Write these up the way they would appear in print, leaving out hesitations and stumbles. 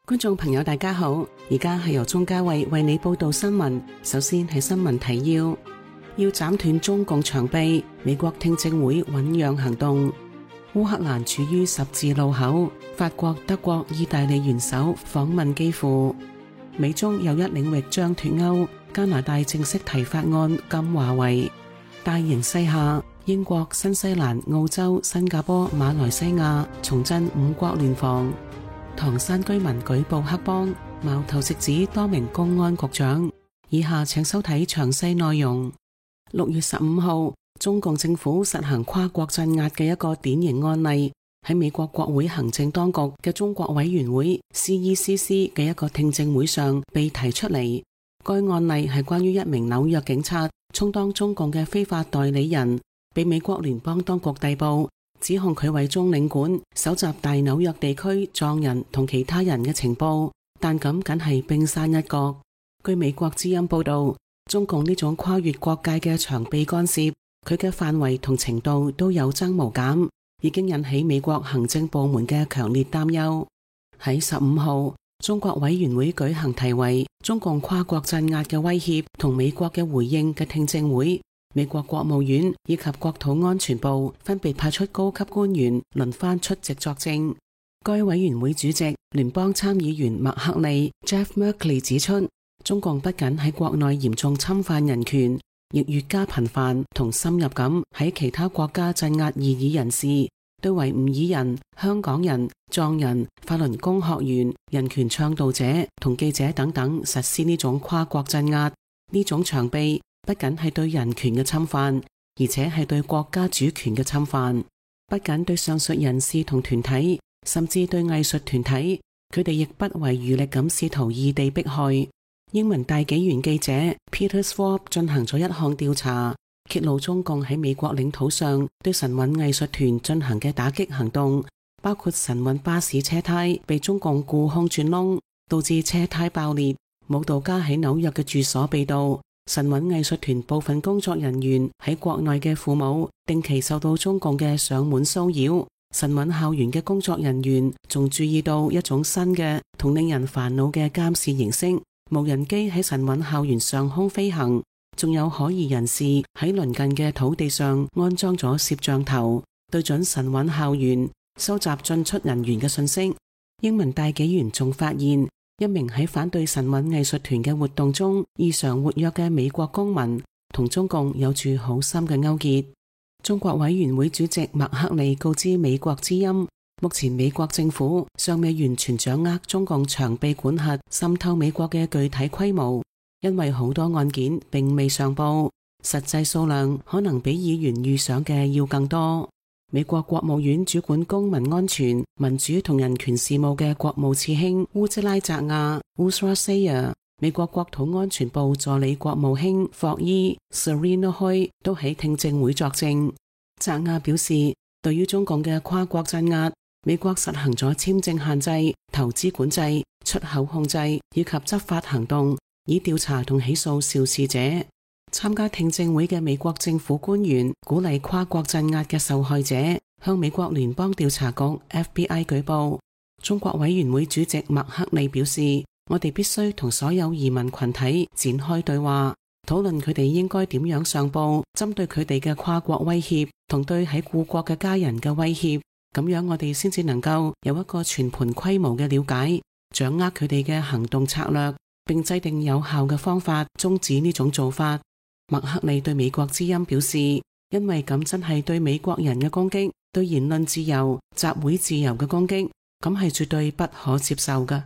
觀眾朋友大家好，而家係由鍾嘉慧為你報道新聞。首先係新聞提要：要斬斷中共長臂，美國聽證會醞釀行動；烏克蘭處於十字路口，法國、德國、意大利元首訪問基輔；美中又一領域將脫鈎，加拿大正式提法案禁華為；大形勢下，英國、新西蘭、澳洲、新加坡、馬來西亞重振五國聯防；唐山居民舉報黑幫，矛頭直指多名公安局長。以下請收睇詳細內容。6月15號，中共政府實行跨國鎮壓嘅一個典型案例，喺美國國會行政當局嘅中國委員會 CECC 嘅一個聽證會上被提出嚟。該案例係關於一名紐約警察充當中共嘅非法代理人，被美國聯邦當局逮捕，指控佢為中領館搜集大紐約地區藏人同其他人嘅情報，但咁僅係冰山一角。據美國之音報道，中共呢種跨越國界嘅長臂干涉，佢嘅範圍同程度都有增無減，已經引起美國行政部門嘅強烈擔憂。喺15號，中國委員會舉行題為《中共跨國鎮壓嘅威脅同美國嘅回應》嘅聽證會。美國國務院以及國土安全部分別派出高級官員輪番出席作證。該委員會主席聯邦參議員麥克利 Jeff Merkley 指出，中共不僅喺國內嚴重侵犯人權，亦越加頻繁同深入咁喺其他國家鎮壓異議人士，對維吾爾人、香港人、藏人、法輪功學員、人權倡導者同記者等等實施呢種跨國鎮壓。呢種長臂不僅係對人權嘅侵犯，而且係對國家主權嘅侵犯。不僅對上述人士同團體，甚至對藝術團體，佢哋亦不遺餘力咁試圖異地迫害。英文大紀元記者 Peter Schwab 進行咗一項調查，揭露中共喺美國領土上對神韻藝術團進行嘅打擊行動，包括神韻巴士車胎被中共雇空鑽窿，導致車胎爆裂；舞蹈家喺紐約嘅住所被盜；神韻藝術團部分工作人員喺國內嘅父母定期受到中共嘅上門騷擾；神韻校園嘅工作人員仲注意到一種新嘅同令人煩惱嘅監視形式。無人機喺神韻校園上空飛行，仲有可疑人士喺鄰近嘅土地上安裝咗攝像頭，對準神韻校園收集進出人員嘅信息。英文大紀元仲發現，一名喺反對神韻藝術團嘅活動中異常活躍嘅美國公民，同中共有住好深嘅勾結。中國委員會主席麥克利告知美國之音，目前美國政府尚未完全掌握中共長臂管轄滲透美國嘅具體規模，因為好多案件並未上報，實際數量可能比議員預想嘅要更多。美國國務院主管公民安全、民主同人權事務嘅國務次卿烏茲拉澤亞 Uzra Zeya， 美國國土安全部助理國務卿霍伊 Serena Hoy 都喺聽證會作證。澤亞表示，對於中共嘅跨國鎮壓，美國實行咗簽證限制、投資管制、出口控制以及執法行動，以調查同起訴肇事者。參加聽證會嘅美國政府官員鼓勵跨國鎮壓嘅受害者向美國聯邦調查局 FBI 舉報。中國委員會主席麥克利表示，我哋必須同所有移民群體展開對話，討論佢哋應該點樣上報針對佢哋嘅跨國威脅同對喺故國嘅家人嘅威脅。咁樣我哋先至能夠有一個全盤規模嘅了解，掌握佢哋嘅行動策略，並制定有效嘅方法終止呢種做法。麥克利對美國之音表示，因為咁真係對美國人嘅攻擊，對言論自由、集會自由嘅攻擊，咁係絕對不可接受嘅。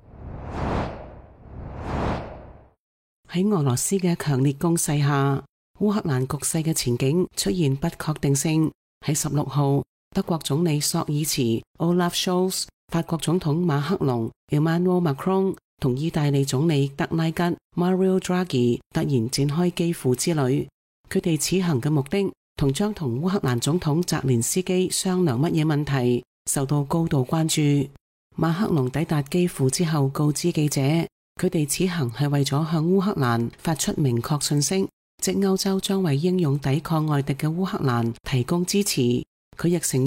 喺俄羅斯嘅強烈攻勢下，烏克蘭局勢嘅前景出現不確定性。喺16號，德國總理朔爾茨 Olaf Scholz、法國總統馬克龍 Emmanuel Macron 同意大利總理德拉吉 Mario Draghi 突然展開基輔之旅。佢哋此行嘅目的同將同烏克蘭總統澤連斯基商量乜嘢問題受到高度關注。馬克龍抵達基輔之後告知記者，佢哋此行係為咗向烏克蘭發出明確訊息，即歐洲將為英勇抵抗外敵嘅烏克蘭提供支持。佢亦承認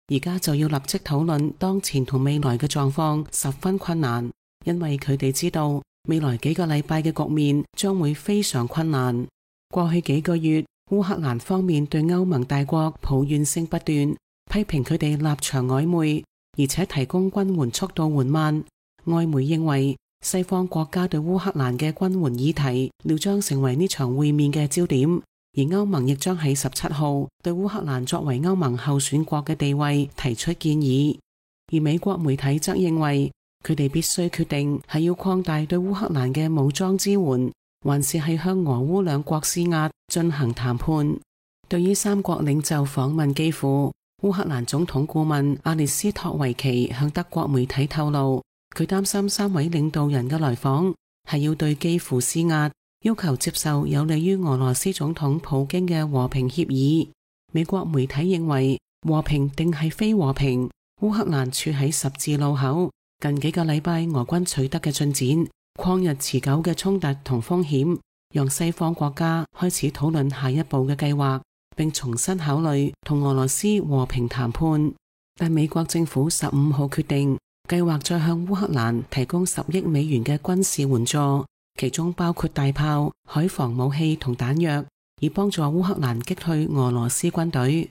而家就要立即討論當前同未來嘅狀況十分困難，因為佢哋知道未來幾個禮拜嘅局面將會非常困難。過去幾個月，烏克蘭方面對歐盟大國抱怨聲不斷，批評佢哋立場曖昧，而且提供軍援速度緩慢。外媒認為西方國家對烏克蘭嘅軍援議題料將成為呢場會面嘅焦點，而歐盟亦將喺17號對烏克蘭作為歐盟候選國嘅地位提出建議。而美國媒體則認為佢哋必須決定係要擴大對烏克蘭嘅武裝支援，還是係向俄烏兩國施壓進行談判。對於三國領袖訪問基輔，烏克蘭總統顧問阿列斯托維奇向德國媒體透露，佢擔心三位領導人嘅來訪係要對基輔施壓，要求接受有利於俄羅斯總統普京嘅和平協議。美國媒體認為和平定係非和平，烏克蘭處喺十字路口，近幾個禮拜俄軍取得嘅進展，曠日持久嘅衝突同風險，讓西方國家開始討論下一步嘅計劃，並重新考慮同俄羅斯和平談判。但美國政府15號決定，計劃再向烏克蘭提供10億美元嘅軍事援助，其中包括大炮、海防武器同彈藥，以幫助烏克蘭擊退俄羅斯軍隊。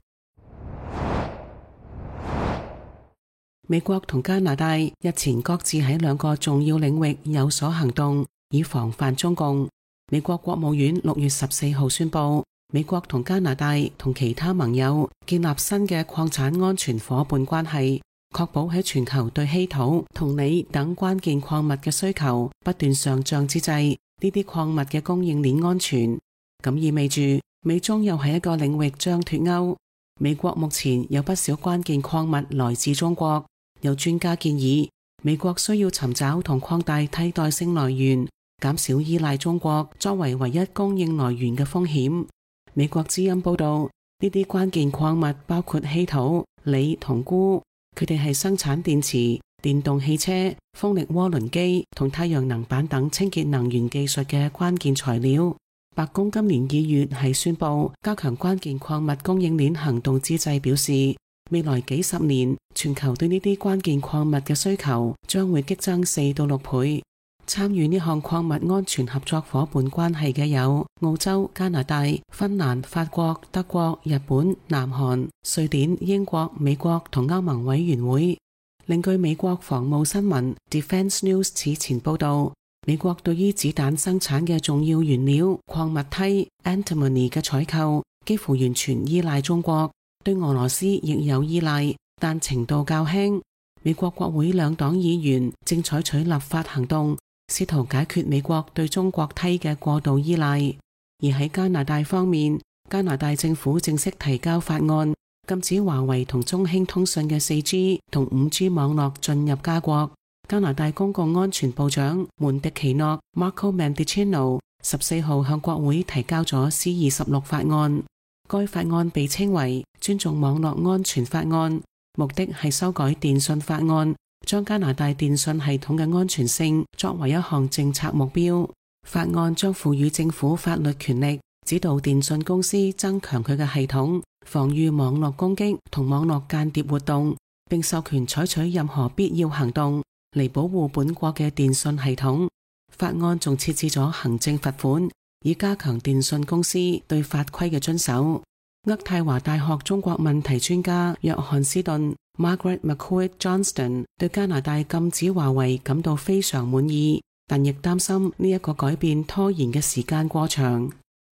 美國同加拿大日前各自喺2個重要領域有所行動，以防範中共。美國國務院6月14號宣布，美國同加拿大同其他盟友建立新嘅礦產安全夥伴關係，確保喺全球對稀土同鋰等關鍵礦物嘅需求不斷上漲之際，呢啲礦物嘅供應鏈安全。咁意味住美中又係一個領域將脫鈎。美國目前有不少關鍵礦物來自中國。有專家建議，美國需要尋找同擴大替代性來源，減少依賴中國作為唯一供應來源嘅風險。美國之音報道，呢啲關鍵礦物包括稀土、鋰同鈷，佢哋係生產電池、電動汽車、風力渦輪機同太陽能板等清潔能源技術嘅關鍵材料。白宮今年2月係宣布加強關鍵礦物供應鏈行動之際表示，未來幾十年，全球對呢啲關鍵礦物嘅需求將會激增4到6倍。參與呢項礦物安全合作夥伴關係嘅有澳洲、加拿大、芬蘭、法國、德國、日本、南韓、瑞典、英國、美國同歐盟委員會。另據美國防務新聞 Defense News 此前報道，美國對於子彈生產嘅重要原料礦物銻 antimony 嘅採購幾乎完全依賴中國。對俄羅斯亦有依賴，但程度較輕。美國國會兩黨議員正採取立法行動，試圖解決美國對中國銻嘅過度依賴。而喺加拿大方面，加拿大政府正式提交法案，禁止華為同中興通訊嘅 4G 同 5G 網絡進入加國。加拿大公共安全部長門迪奇諾 Marco Mendicino 14號向國會提交咗 C26 法案。該法案被稱為尊重網絡安全法案，目的係修改電信法案，將加拿大電信系統嘅安全性作為一項政策目標。法案將賦予政府法律權力，指導電信公司增強佢嘅系統，防禦網絡攻擊同網絡間諜活動，並授權採取任何必要行動嚟保護本國嘅電信系統。法案仲設置咗行政罰款，以加強電信公司對法規嘅遵守。渥太華大學中國問題專家約翰斯頓 Margaret McQuaid Johnston 對加拿大禁止華為感到非常滿意，但亦擔心呢一個改變拖延嘅時間過長。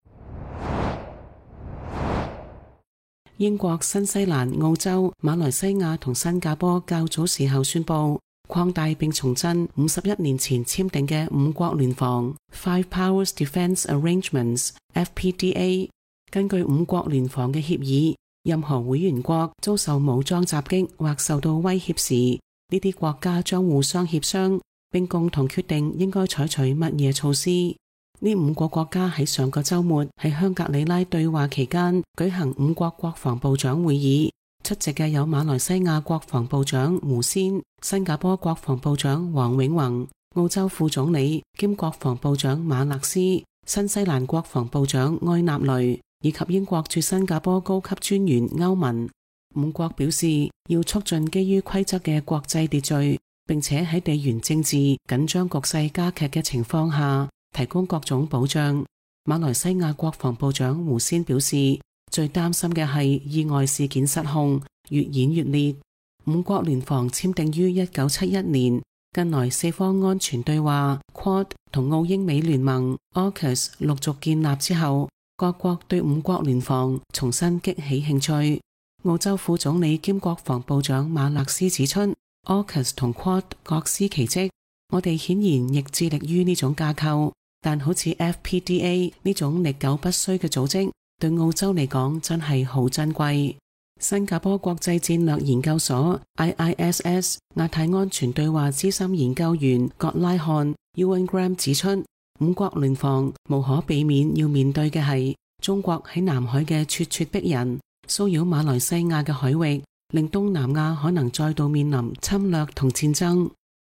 英國、新西蘭、澳洲、馬來西亞同新加坡較早時候宣布擴大並重振51年前簽訂嘅5國聯防 Five Powers Defence Arrangements FPDA。根據5國聯防嘅協議，任何會員國遭受武裝襲擊或受到威脅時，呢啲國家將互相協商，並共同決定應該採取乜嘢措施。呢5個國家喺上個週末喺香格里拉對話期間舉行5國國防部長會議，出席嘅有馬來西亞國防部長胡仙、新加坡國防部長黃永宏、澳洲副總理兼國防部長馬勒斯、新西蘭國防部長埃納雷，以及英國駐新加坡高級專員歐文。 五國表示要促進基於規則嘅國際秩序，並且喺地緣政治緊張局勢加劇嘅情況下提供各種保障。馬來西亞國防部長胡仙表示，最擔心嘅係意外事件失控，越演越烈。五國聯防簽訂於1971年，近來四方安全對話 Quad 同澳英美聯盟 AUKUS 陸續建立之後，各國對五國聯防重新激起興趣。澳洲副總理兼國防部長馬勒斯指出， AUKUS 同 Quad 各司其職，我哋顯然亦致力於呢種架構，但好似 FPDA 呢種歷久不衰嘅組織，對澳洲嚟講真係好珍貴。新加坡國際戰略研究所 IISS 亞太安全對話資深研究員葛拉漢 Ewan Graham 指出，五國聯防無可避免要面對嘅係中國喺南海嘅咄咄逼人，騷擾馬來西亞嘅海域，令東南亞可能再度面臨侵略同戰爭。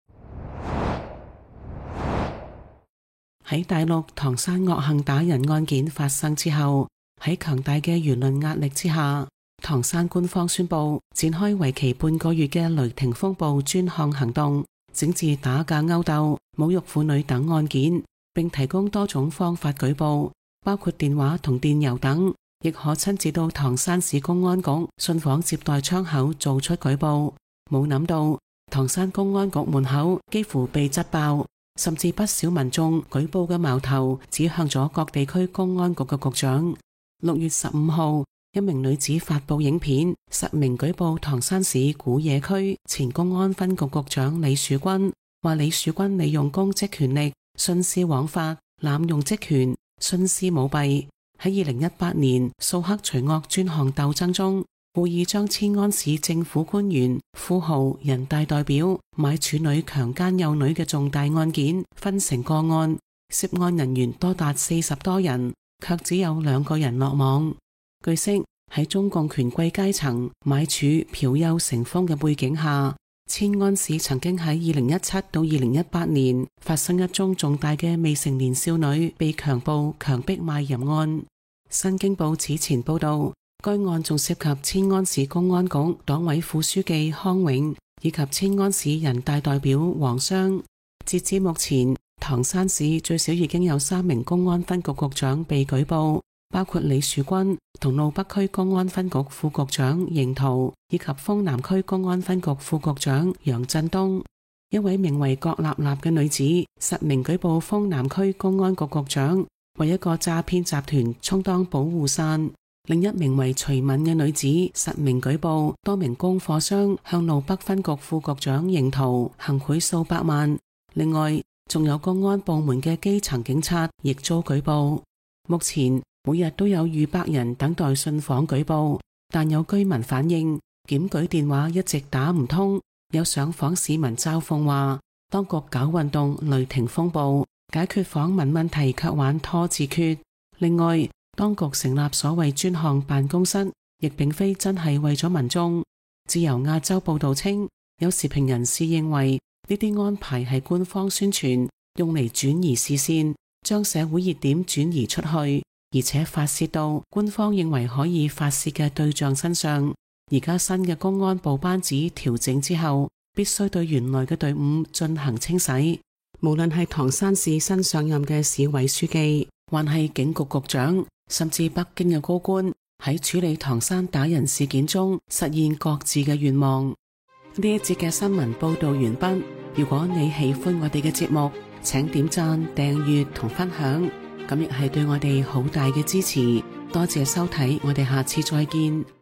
喺大陸唐山惡行打人案件發生之後，喺強大嘅輿論壓力之下，唐山官方宣布展開為期半個月嘅雷霆風暴專項行動，整治打架勾鬥、侮辱婦女等案件，並提供多種方法舉報，包括電話同電郵等，亦可親自到唐山市公安局信訪接待窗口做出舉報。冇諗到唐山公安局門口幾乎被擠爆，甚至不少民眾舉報嘅矛頭指向咗各地區公安局嘅局長。6月15號，一名女子發布影片，實名舉報唐山市古冶區前公安分局局長李樹軍，話李樹軍利用公職權力徇私枉法，濫用職權，徇私舞弊。喺2018年掃黑除惡專項鬥爭中，故意將遷安市政府官員、富豪、人大代表買處女強姦幼女嘅重大案件分成個案，涉案人員多達40多人，卻只有2個人落網。據悉，喺中共權貴階層買處嫖幼成風嘅背景下，遷安市曾經喺2017到2018年發生一宗重大嘅未成年少女被強暴強迫賣淫案。新京報此前報道，該案仲涉及遷安市公安局黨委副書記康永以及遷安市人大代表黃湘。截至目前，唐山市最少已經有3名公安分局局長被舉報，包括李樹軍同路北區公安分局副局長邢濤，以及豐南區公安分局副局長楊振東。一位名為郭立立嘅女子實名舉報豐南區公安局局長為一個詐騙集團充當保護傘。另一名為徐敏嘅女子實名舉報多名供貨商向路北分局副局長邢濤行賄數百萬。另外，仲有公安部門嘅基層警察亦遭舉報。目前每日都有逾100人等待信訪舉報，但有居民反映檢舉電話一直打唔通。有上訪市民嘲諷話，當局搞運動雷霆風暴，解決訪民問題卻玩拖字訣。另外，當局成立所謂專項辦公室，亦並非真係為咗民眾。自由亞洲報道稱，有時評人士認為呢啲安排係官方宣傳，用嚟轉移視線，將社會熱點轉移出去，而且發洩到官方認為可以發洩嘅對象身上。而家新嘅公安部班子調整之後，必須對原來嘅隊伍進行清洗。無論係唐山市新上任嘅市委書記，還係警局局長，甚至北京嘅高官，喺處理唐山打人事件中實現各自嘅願望。呢一節嘅新聞報道完畢。如果你喜歡我哋嘅節目，請點讚、訂閱同分享，咁亦係對我哋好大嘅支持。多謝收睇，我哋下次再見。